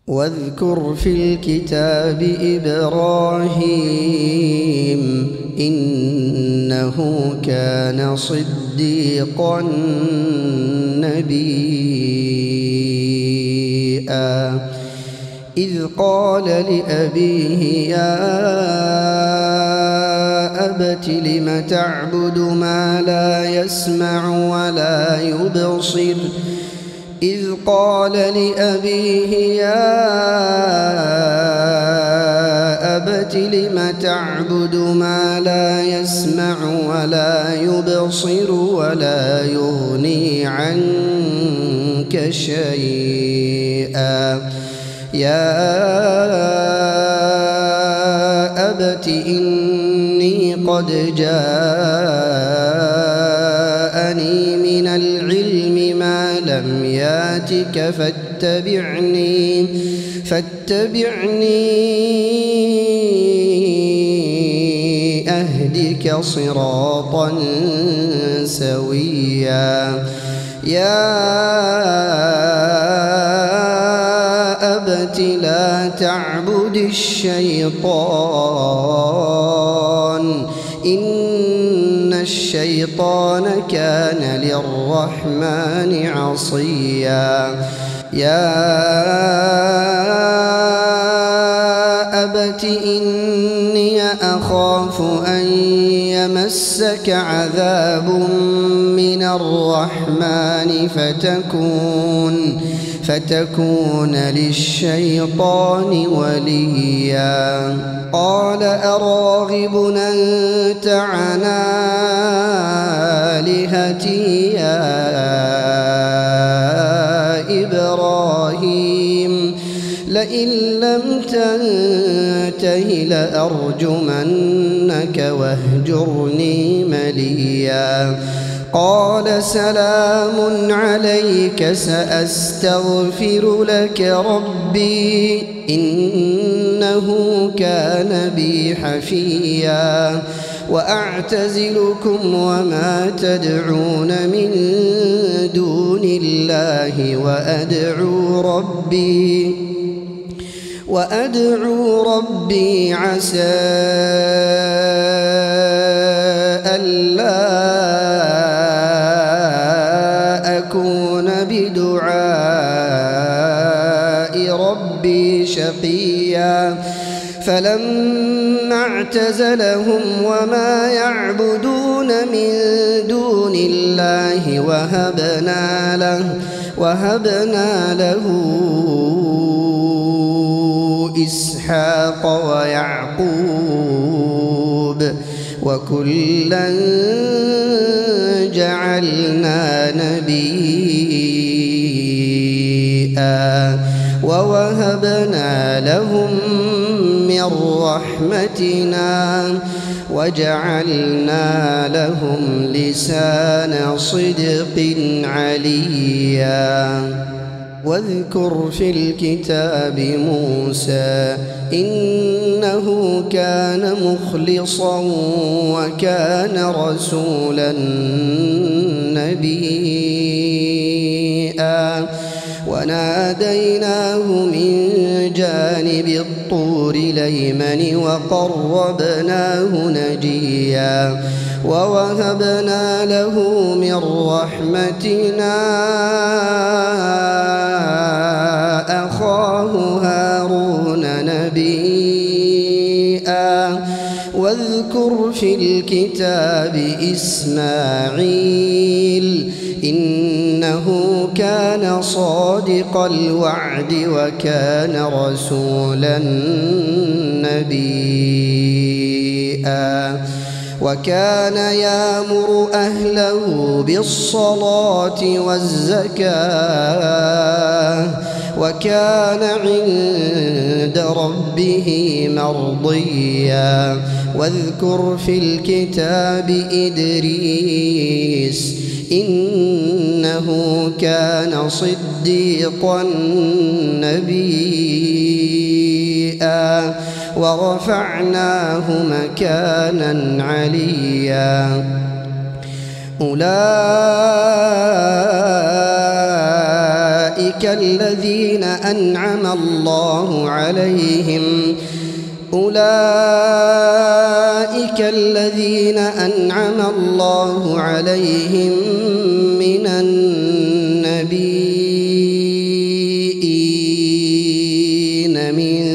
واذكر في الكتاب إبراهيم إنه كان صديقا نبيا إذ قال لأبيه يا أبت لم تعبد ما لا يسمع ولا يبصر إذ قال لأبيه يا أبت لم تعبد ما لا يسمع ولا يبصر ولا يغني عنك شيئا يا أبت إني قد جاءني من العلم ما لم ياتك فاتبعني أهدك صراطا سويا يا أبت لا تعبد الشيطان إن الشيطان كان للرحمن عصيا يا أبت إني أخاف أن يمسك عذاب من الرحمن فتكون للشيطان وليا قال أراغب أنت عن آلهتي يا إبراهيم لئن لم تنته لأرجمنك واهجرني مليا قال سلام عليك سأستغفر لك ربي إنه كان بي حفيا وأعتزلكم وما تدعون من دون الله وأدعو ربي عسى ألا أكون بدعاء ربي شقيا فلما اعتزلهم وما يعبدون من دون الله وهبنا له إسحاق ويعقوب وكلا جعلنا نبيا ووهبنا لهم من رحمتنا وجعلنا لهم لسان صدق عليا واذكر في الكتاب موسى إنه كان مخلصا وكان رسولا نبيا وناديناه من جانب الطور الأيمن وقربناه نجيا ووهبنا له من رحمتنا أخاه هارون نبيا واذكر في الكتاب إسماعيل إنه كان صادق الوعد وكان رسولا نبيا وكان يأمر أهله بالصلاة والزكاة وكان عند ربه مرضيا واذكر في الكتاب إدريس إنه كان صديقا نبيا ورفعناه مكانا عليا أولئك أولئك الذين أنعم الله عليهم من النبيين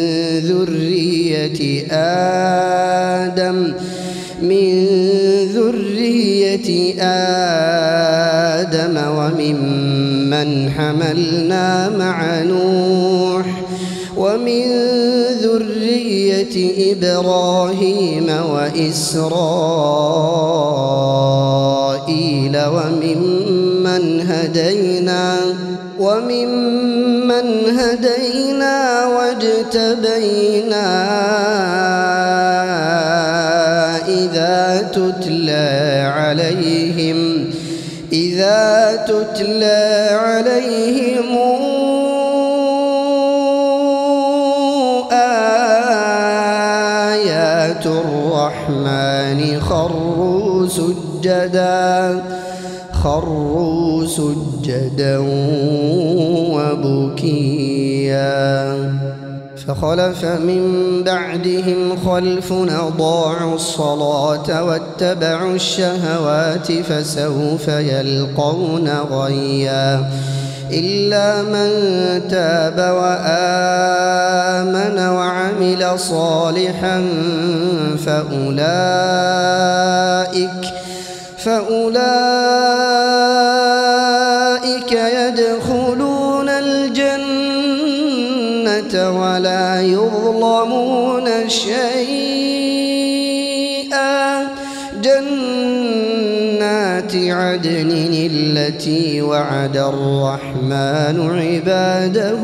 من ذرية آدم وممن حملنا مع نوح ومن ذرية إبراهيم وإسرائيل وممن هدينا واجتبينا إذا تتلى عليهم آيات الرحمن خروا سجدا وبكيا فخلف من بعدهم خلف أضاعوا الصلاة واتبعوا الشهوات فسوف يلقون غيا إلا من تاب وآمن وعمل صالحا فأولئك يدخلون الجنة ولا يظلمون شيئا جنات عدن التي وعد الرحمن عباده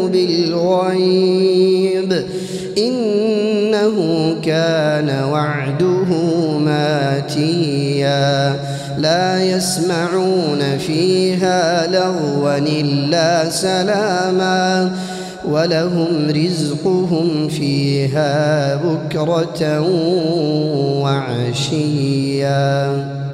بالغيب إنه كان وعده ماتيا لا يسمعون فيها لغوا إلا سلاما ولهم رزقهم فيها بكرة وعشيا.